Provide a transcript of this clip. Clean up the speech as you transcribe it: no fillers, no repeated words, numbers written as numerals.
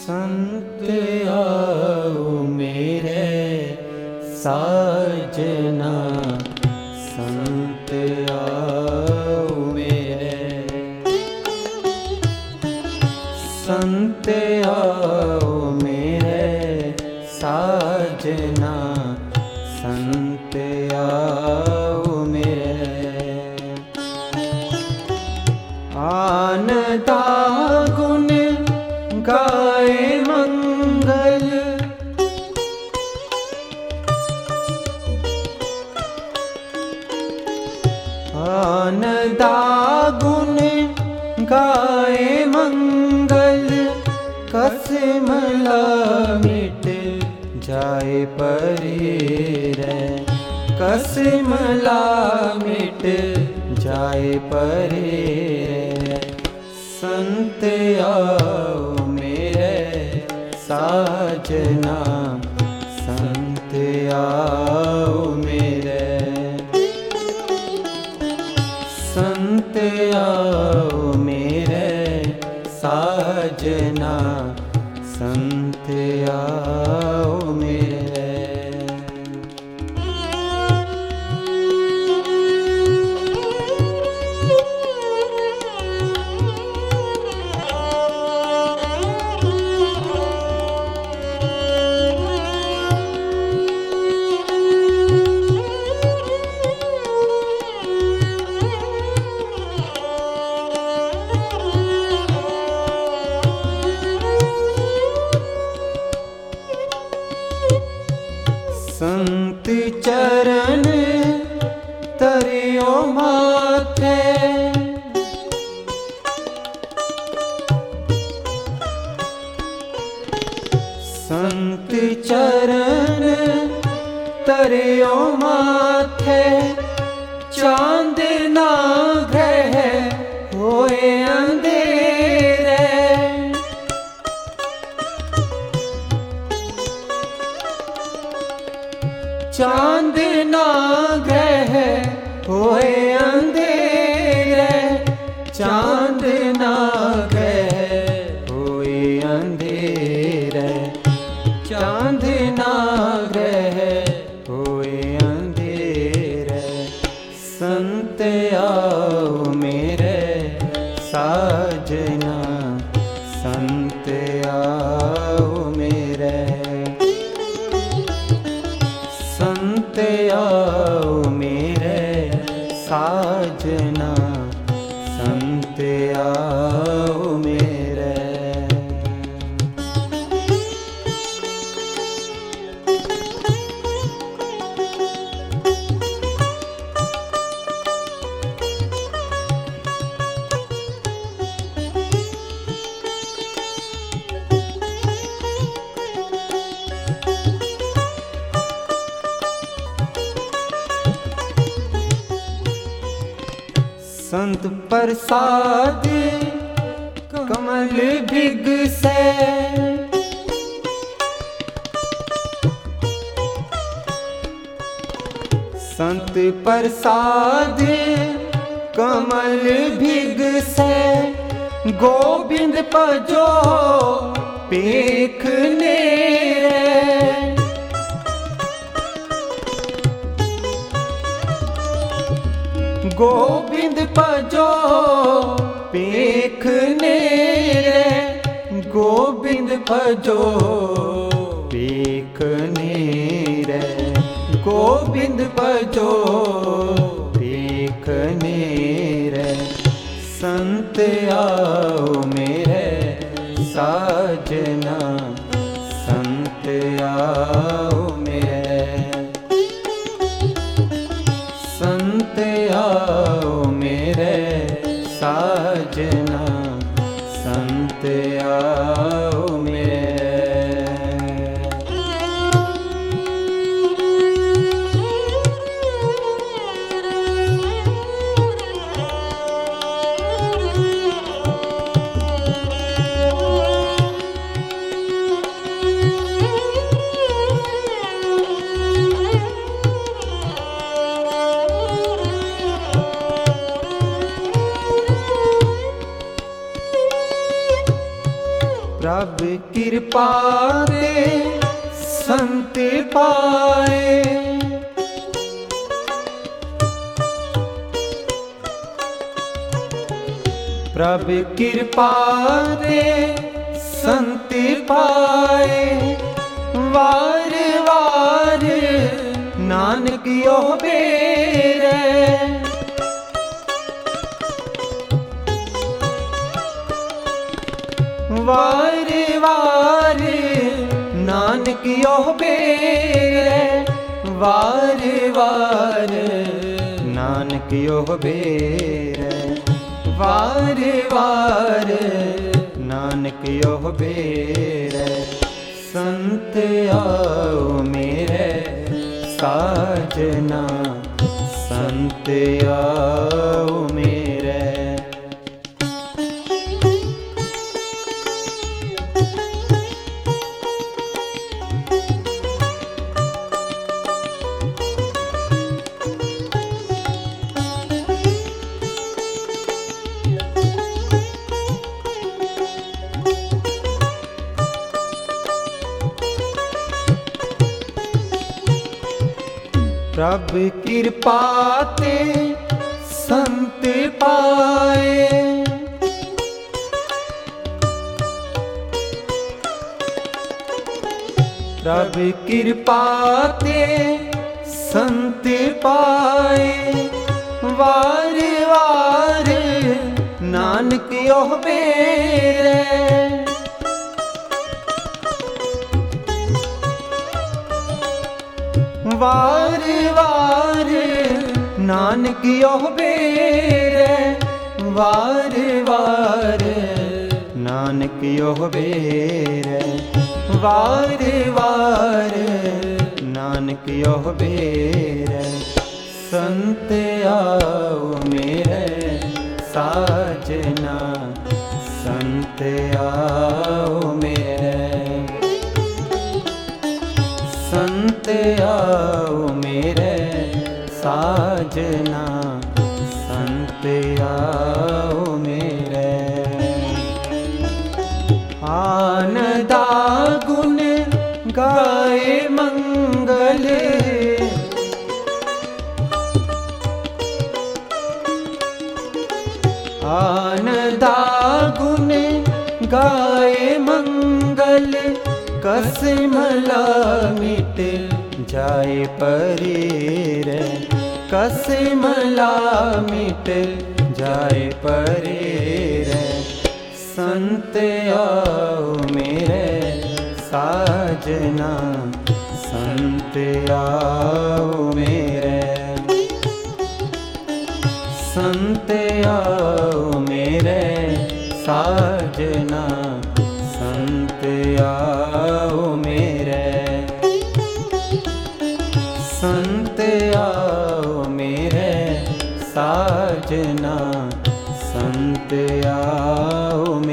संत आओ मेरे साजना, संत आओ मेरे, संत आओ मेरे साजना, संत आओ मेरे। आनंदा गुण गाए मंगल, आनंदा गुण गाए मंगल, कसमला मिट जाए परे रे, कसमला मिट जाए परे रे। संत आओ मेरे साजना, संत आओ मेरे, संत आओ मेरे साजना, संत आओ मेरे। संत चरण तरियो माथे, संत चरण तरियो माथे, चांद ना ग्रह होए अंधेरे, चांद ना ग्रह होए अंधेरे, चांद ना ग्रह होए अंधेरे, चांद ना ग्रह होए अंधेरे। संत आओ मेरे साजना, संत आओ मेरे, संत आओ मेरे साजना, संत आओ मेरे। संत प्रसाद कमल भिग से, संत प्रसाद कमल भिग से, गोविंद पजो पेखने रे, गोविंद पजो पेखने रे, गोविंद पजो पेखने रे, गोविंद पजो पेखने रे। संत आओ मेरे साजना, संत आओ मेरे, संत आओ मेरे साजना, संत आओ मेरे। प्रभ कृपा ते संत पाए। प्रभ कृपा ते संत पाए। वार वार नानक यो बेरै। वार वार नानक यो बेरै। वार वार नानक यो बेरै। वार वार नानक यो बेरै। संत आओ मेरे साजना। संत आओ मेरे। प्रभ कृपा ते संत पाए। प्रभ कृपा ते संत पाए। वार वार नानक यो बेरै। वार वार नानक यो बेरै। वार वार नानक यो बेरै। वार वार नानक यो बेरै। संत आओ मेरे साजना। संत आओ मेरे। संत आओ मेरे साजना। संत आओ मेरे। आनंदा गुण गाए मंगल। आनंदा गुण गाए मंगल। कसमला मिट जाए परीर। कसमला मिट जाए परीर। संत आओ मेरे साजना। संत आओ मेरे। संत आओ मेरे साजना। संत आओ मेरे। संत आओ मेरे साजना। संत आओ